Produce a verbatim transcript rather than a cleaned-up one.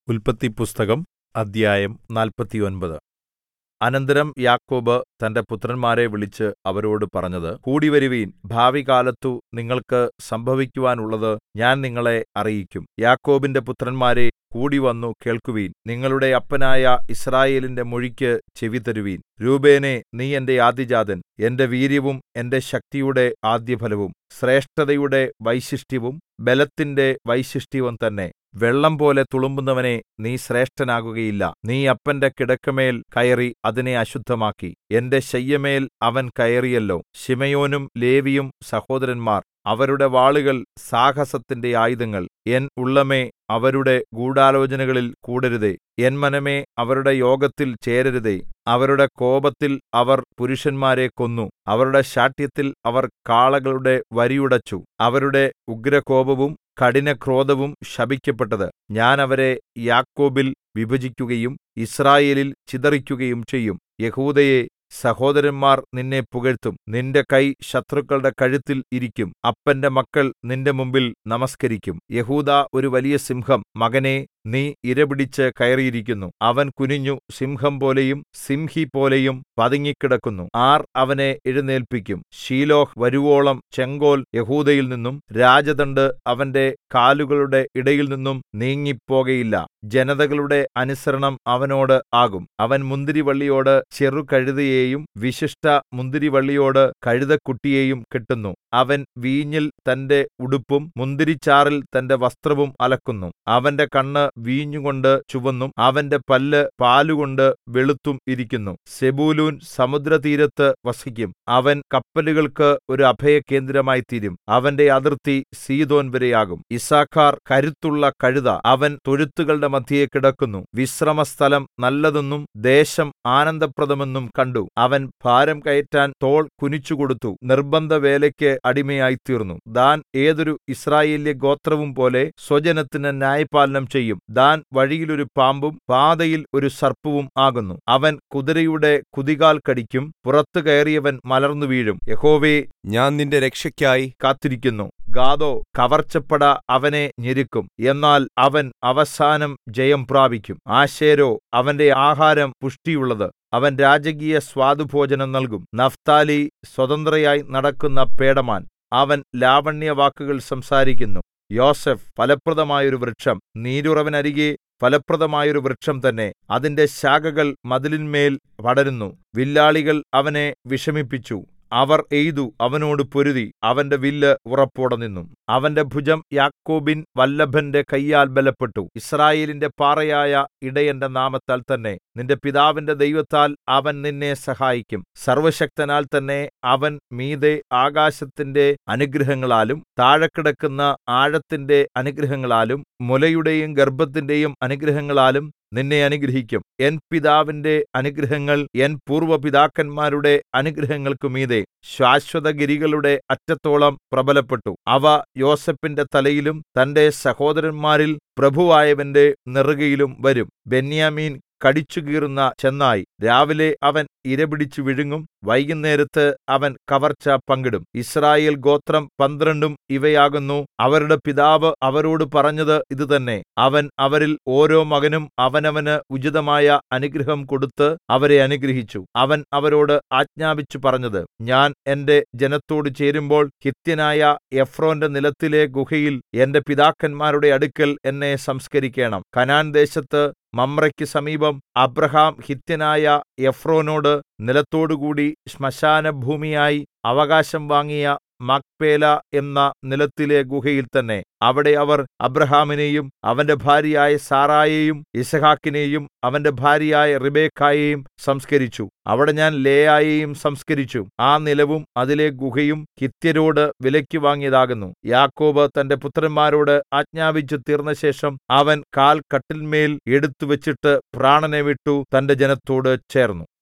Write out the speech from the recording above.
ഉല്പത്തിപ്പുസ്തകം അദ്ധ്യായം നാല്പത്തൊമ്പത്. അനന്തരം യാക്കോബ് തന്റെ പുത്രന്മാരെ വിളിച്ച് അവരോട് പറഞ്ഞത്, കൂടിവരുവിൻ, ഭാവികാലത്തു നിങ്ങൾക്ക് സംഭവിക്കുവാനുള്ളത് ഞാൻ നിങ്ങളെ അറിയിക്കും. യാക്കോബിന്റെ പുത്രന്മാരേ, കൂടിവന്നു കേൾക്കുവിൻ. നിങ്ങളുടെ അപ്പനായ യിസ്രായേലിന്റെ മൊഴിക്ക് ചെവിതരുവിൻ. രൂബേനേ, നീ എന്റെ ആദ്യജാതൻ, എന്റെ വീര്യവും എന്റെ ശക്തിയുടെ ആദ്യഫലവും, ശ്രേഷ്ഠതയുടെ വൈശിഷ്ട്യവും ബലത്തിന്റെ വൈശിഷ്ട്യവും തന്നെ. വെള്ളംപോലെ തുളുമ്പുന്നവനേ, നീ ശ്രേഷ്ഠനാകുകയില്ല. നീ അപ്പന്റെ കിടക്കമേൽ കയറി അതിനെ അശുദ്ധമാക്കി. എന്റെ ശയ്യമേൽ അവൻ കയറിയല്ലോ. ശിമെയോനും ലേവിയും സഹോദരന്മാർ, അവരുടെ വാളുകൾ സാഹസത്തിന്റെ ആയുധങ്ങൾ. എൻ ഉള്ളമേ, അവരുടെ ഗൂഢാലോചനകളിൽ കൂടരുതേ. എൻ മനമേ, അവരുടെ യോഗത്തിൽ ചേരരുതേ. അവരുടെ കോപത്തിൽ അവർ പുരുഷന്മാരെ കൊന്നു. അവരുടെ ശാഠ്യത്തിൽ അവർ കാളകളുടെ വരിയുടച്ചു. അവരുടെ ഉഗ്രകോപവും കഠിനക്രോധവും ശപിക്കപ്പെട്ടത്. ഞാൻ അവരെ യാക്കോബിൽ വിഭജിക്കുകയും യിസ്രായേലിൽ ചിതറിക്കുകയും ചെയ്യും. യെഹൂദയേ, സഹോദരന്മാർ നിന്നെ പുകഴ്ത്തും. നിന്റെ കൈ ശത്രുക്കളുടെ കഴുത്തിൽ ഇരിക്കും. അപ്പന്റെ മക്കൾ നിന്റെ മുമ്പിൽ നമസ്കരിക്കും. യെഹൂദാ ഒരു വലിയ സിംഹം, മകനേ, നീ ഇരപിടിച്ച് കയറിയിരിക്കുന്നു. അവൻ കുനിഞ്ഞു സിംഹംപോലെയും സിംഹിപോലെയും പതുങ്ങിക്കിടക്കുന്നു. ആർ അവനെ എഴുന്നേല്പിക്കും? ശീലോഹ് വരുവോളം ചെങ്കോൽ യെഹൂദയിൽ നിന്നും രാജദണ്ഡ് അവന്റെ കാലുകളുടെ ഇടയിൽ നിന്നും നീങ്ങിപ്പോകയില്ല. ജനതകളുടെ അനുസരണം അവനോട് ആകും. അവൻ മുന്തിരിവള്ളിയോട് ചെറുകഴുതയെയും വിശിഷ്ട മുന്തിരിവള്ളിയോട് കഴുതക്കുട്ടിയെയും കെട്ടുന്നു. അവൻ വീഞ്ഞിൽ തന്റെ ഉടുപ്പും മുന്തിരിച്ചാറിൽ തന്റെ വസ്ത്രവും അലക്കുന്നു. അവന്റെ കണ്ണ് വീഞ്ഞുകൊണ്ട് ചുവന്നും അവന്റെ പല്ല് പാലുകൊണ്ട് വെളുത്തും ഇരിക്കുന്നു. സെബൂലൂൻ സമുദ്രതീരത്ത് വസിക്കും. അവൻ കപ്പലുകൾക്ക് ഒരു അഭയകേന്ദ്രമായിത്തീരും. അവന്റെ അതിർത്തി സീദോൻ വരെയാകും. യിസ്സാഖാർ കരുത്തുള്ള കഴുത, അവൻ തൊഴുത്തുകളുടെ മദ്ധ്യേ കിടക്കുന്നു. വിശ്രമസ്ഥലം നല്ലതെന്നും ദേശം ആനന്ദപ്രദമെന്നും കണ്ടു. അവൻ ഭാരം കയറ്റാൻ തോൾ കുനിച്ചുകൊടുത്തു. നിർബന്ധവേലയ്ക്ക് അടിമയായിത്തീർന്നു. ദാൻ ഏതൊരു യിസ്രായേല്യ ഗോത്രവും പോലെ സ്വജനത്തിന് ന്യായപാലനം ചെയ്യും. ദാൻ വഴിയിൽ ഒരു പാമ്പും പാതയിൽ ഒരു സർപ്പവും ആകുന്നു. അവൻ കുതിരയുടെ കുതികാൽ കടിക്കും. പുറത്തു കയറിയവൻ മലർന്നു വീഴും. യഹോവേ, ഞാൻ നിന്റെ രക്ഷയ്ക്കായി കാത്തിരിക്കുന്നു. ഗാദോ, കവർച്ചപ്പട അവനെ ഞെരുക്കും. എന്നാൽ അവൻ അവസാനം ജയം പ്രാപിക്കും. ആശേരോ, അവന്റെ ആഹാരം പുഷ്ടിയുള്ളത്. അവൻ രാജകീയ സ്വാദുഭോജനം നൽകും. നഫ്താലി, സ്വതന്ത്രയായി നടക്കുന്ന പേടമാൻ, അവൻ ലാവണ്യവാക്കുകൾ സംസാരിക്കുന്നു. യോസേഫ്, ഫലപ്രദമായൊരു വൃക്ഷം, നീരുറവിനരികെ ഫലപ്രദമായൊരു വൃക്ഷം തന്നെ. അതിന്റെ ശാഖകൾ മതിലിന്മേൽ പടരുന്നു. വില്ലാളികൾ അവനെ വിഷമിപ്പിച്ചു. അവർ എയ്തു അവനോട് പൊരുതി. അവന്റെ വില്ല് ഉറപ്പോടെ നിന്നു. അവന്റെ ഭുജം യാക്കോബിൻ വല്ലഭന്റെ കയ്യാൽ ബലപ്പെട്ടു. യിസ്രായേലിന്റെ പാറയായ ഇടയന്റെ നാമത്താൽ തന്നെ. നിന്റെ പിതാവിന്റെ ദൈവത്താൽ അവൻ നിന്നെ സഹായിക്കും. സർവ്വശക്തനാൽ തന്നെ അവൻ മീതെ ആകാശത്തിന്റെ അനുഗ്രഹങ്ങളാലും താഴെ കിടക്കുന്ന ആഴത്തിന്റെ അനുഗ്രഹങ്ങളാലും മുലയുടെയും ഗർഭത്തിന്റെയും അനുഗ്രഹങ്ങളാലും നിന്നെ അനുഗ്രഹിക്കും. എൻ പിതാവിന്റെ അനുഗ്രഹങ്ങൾ എൻ പൂർവ്വ പിതാക്കന്മാരുടെ അനുഗ്രഹങ്ങൾക്കു മീതെ ശാശ്വതഗിരികളുടെ അറ്റത്തോളം പ്രബലപ്പെട്ടു. അവ യോസേഫിന്റെ തലയിലും തന്റെ സഹോദരന്മാരിൽ പ്രഭുവായവന്റെ നെറുകയിലും വരും. ബെന്യാമീൻ കടിച്ചുകീറുന്ന ചെന്നായ്, രാവിലെ അവൻ ഇരപിടിച്ചു വിഴുങ്ങും. വൈകുന്നേരത്ത് അവൻ കവർച്ച പങ്കിടും. യിസ്രായേൽ ഗോത്രം പന്ത്രണ്ടും ഇവയാകുന്നു. അവരുടെ പിതാവ് അവരോട് പറഞ്ഞത് ഇതുതന്നെ. അവൻ അവരിൽ ഓരോ മകനും അവനവന് ഉചിതമായ അനുഗ്രഹം കൊടുത്ത് അവരെ അനുഗ്രഹിച്ചു. അവൻ അവരോട് ആജ്ഞാപിച്ചു പറഞ്ഞത്, ഞാൻ എന്റെ ജനത്തോട് ചേരുമ്പോൾ ഹിത്യനായ എഫ്രോന്റെ നിലത്തിലെ ഗുഹയിൽ എന്റെ പിതാക്കന്മാരുടെ അടുക്കൽ എന്നെ സംസ്കരിക്കണം. കനാൻ ദേശത്ത് മമ്രയ്ക്ക് സമീപം അബ്രാഹാം ഹിത്യനായ എഫ്രോനോട് നിലത്തോടുകൂടി ശ്മശാനഭൂമിയായി അവകാശം വാങ്ങിയ മക്പേല എന്ന നിലത്തിലെ ഗുഹയിൽ തന്നെ. അവിടെ അവർ അബ്രാഹാമിനെയും അവന്റെ ഭാര്യയായ സാറായെയും യിസ്ഹാക്കിനെയും അവന്റെ ഭാര്യയായ റിബെക്കായെയും സംസ്കരിച്ചു. അവിടെ ഞാൻ ലേയായെയും സംസ്കരിച്ചു. ആ നിലവും അതിലെ ഗുഹയും ഹിത്യരോട് വിലയ്ക്ക് വാങ്ങിയതാകുന്നു. യാക്കോബ് തന്റെ പുത്രന്മാരോട് ആജ്ഞാപിച്ചു തീർന്നശേഷം അവൻ കാൽ കട്ടിന്മേൽ എടുത്തുവച്ചിട്ട് പ്രാണനെ വിട്ടു തന്റെ ജനത്തോട് ചേർന്നു.